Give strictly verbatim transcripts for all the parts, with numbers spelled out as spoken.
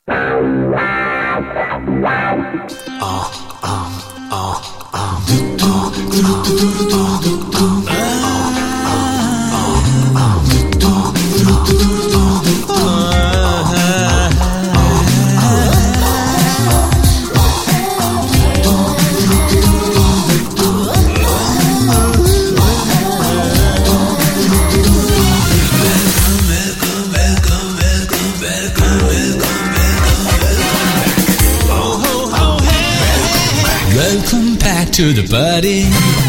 Welcome back to the party.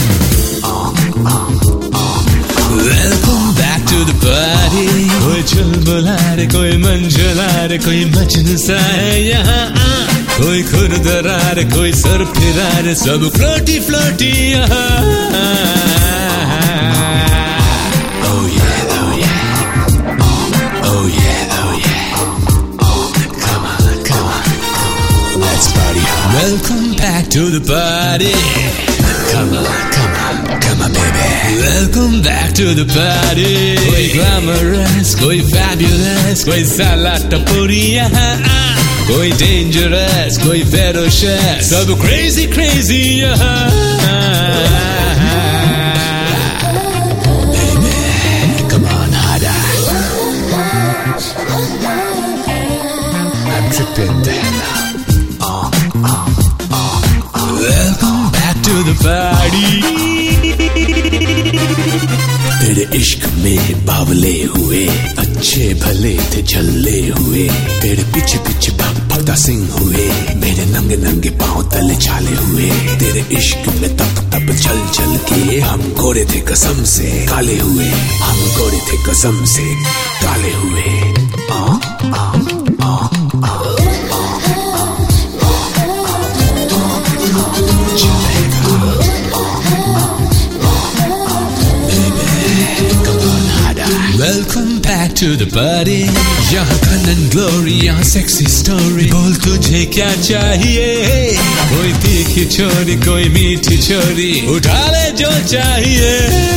Welcome back to the party. कोई चुलबुला रे, कोई मंजुला रे, कोई मजनू सा है यहाँ. कोई खुरदरा रे, कोई सर फिरा रे, सब फ्लोटी फ्लोटी यहाँ. Oh yeah, oh yeah, oh yeah, oh yeah. Come on, come on, let's party hard. Welcome back to the party. Come on, come on, come on, baby. Welcome back to the party. कोई glamorous, कोई fabulous, कोई salata puri यहाँ. कोई dangerous, कोई ferocious, सब crazy crazy यहाँ. Baby, come on harder. I'm tripping there now. Welcome back to the party. तेरे इश्क में बावले हुए, अच्छे भले थे झल्ले हुए. तेरे पीछे पीछे भक्ता सिंह हुए, मेरे नंगे नंगे पांव तले छाले हुए. तेरे इश्क में तप तप चल चल के हम गोरे थे कसम से काले हुए. हम गोरे थे कसम से काले हुए. आ, आ, आ, आ. Welcome back to the party. यहाँ fun and glory, यहाँ sexy story. बोल तुझे क्या चाहिए? कोई तीखी छोरी, कोई मीठी छोरी, उठा ले जो चाहिए.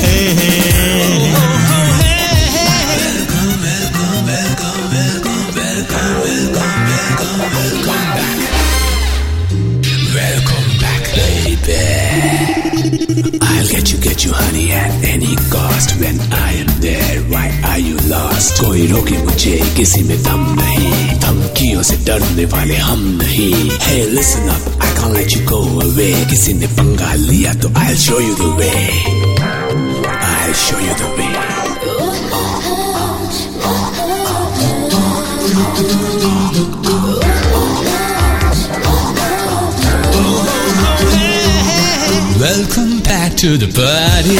Welcome, welcome, welcome, welcome, welcome, welcome, welcome, welcome back. Welcome back, baby. I'll get you, get you, honey, at any cost. When I am there, why are you lost? कोई रोके मुझे, किसी में दम नहीं. धमकियों से डरने वाले हम नहीं. Hey, listen up, I can't let you go away. किसी ने पंगा लिया तो I'll show you the way. I'll show you the way. Welcome back to the party.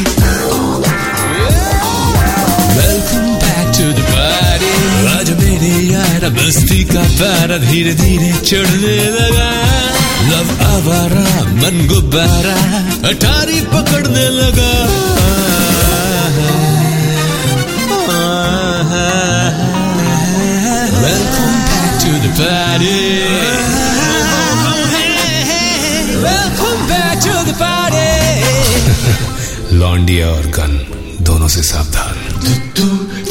Welcome back to the party. आज मेरे यार बस्ती का पारा धीरे धीरे चढ़ने लगा. लव आवारा मन गुब्बारा अटारी पकड़ने लगा. Welcome back to the party. Welcome back to the party. लौंडिया और गन दोनों से सावधान.